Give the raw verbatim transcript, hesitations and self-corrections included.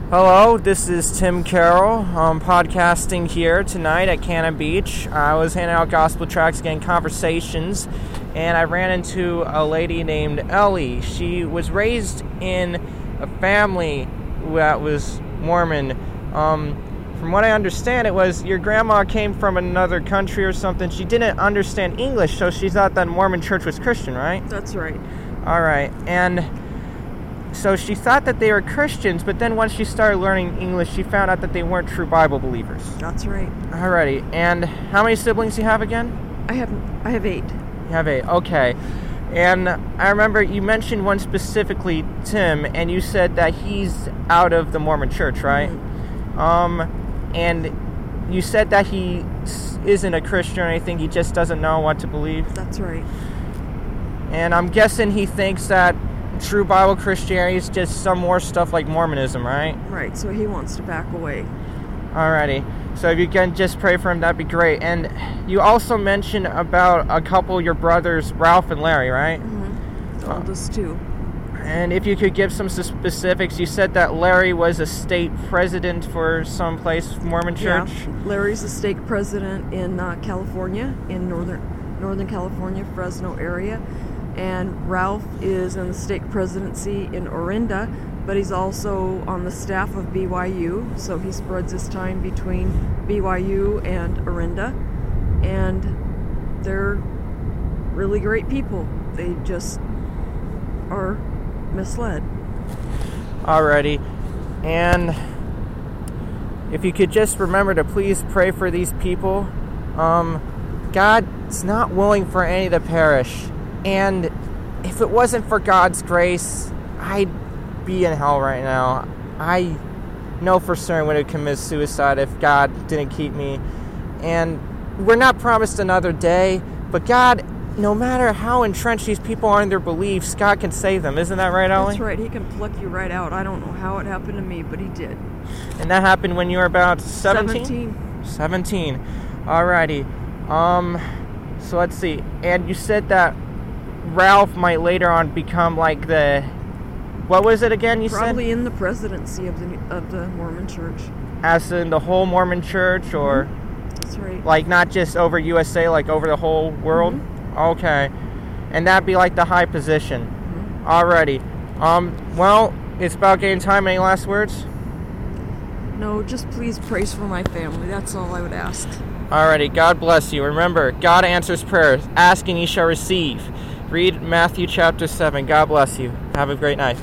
Hello, this is Tim Carroll. I'm podcasting here tonight at Cannon Beach. I was handing out gospel tracts, getting conversations, and I ran into a lady named Ellie. She was raised in a family that was Mormon. Um, from what I understand, it was your grandma came from another country or something. She didn't understand English, so she thought that Mormon church was Christian, right? That's right. All right, and so she thought that they were Christians, but then once she started learning English, she found out that they weren't true Bible believers. That's right. Alrighty, and how many siblings do you have again? I have I have eight. You have eight, okay. And I remember you mentioned one specifically, Tim, and you said that he's out of the Mormon church, right? Mm-hmm. Um, and you said that he isn't a Christian or anything, he just doesn't know what to believe? That's right. And I'm guessing he thinks that true Bible Christianity is just some more stuff like Mormonism, right? Right, so he wants to back away. Alrighty. So if you can just pray for him, that'd be great. And you also mentioned about a couple of your brothers, Ralph and Larry, right? Mm-hmm. The oldest two. And if you could give some specifics, you said that Larry was a state president for some place, Mormon church? Yeah, Larry's a stake president in uh, California, in northern Northern California, Fresno area. And Ralph is in the stake presidency in Orinda, but he's also on the staff of B Y U, so he spreads his time between B Y U and Orinda. And they're really great people. They just are misled. Alrighty. And if you could just remember to please pray for these people. Um, God's not willing for any to perish. And if it wasn't for God's grace, I'd be in hell right now. I know for certain would have committed suicide if God didn't keep me. And we're not promised another day, but God, no matter how entrenched these people are in their beliefs, God can save them. Isn't that right, Ellie? That's right. He can pluck you right out. I don't know how it happened to me, but he did. And that happened when you were about seventeen? seventeen. seventeen. Alrighty. Um, so let's see. And you said that Ralph might later on become like the, what was it again you Probably said? Probably in the presidency of the of the Mormon church. As in the whole Mormon church, or? Mm-hmm. That's right. Like not just over U S A, like over the whole world? Mm-hmm. Okay. And that'd be like the high position. Mm-hmm. Alrighty. Um, well, it's about getting time. Any last words? No, just please pray for my family. That's all I would ask. Alrighty, God bless you. Remember, God answers prayers. Ask and ye shall receive. Read Matthew chapter seven. God bless you. Have a great night. Bye.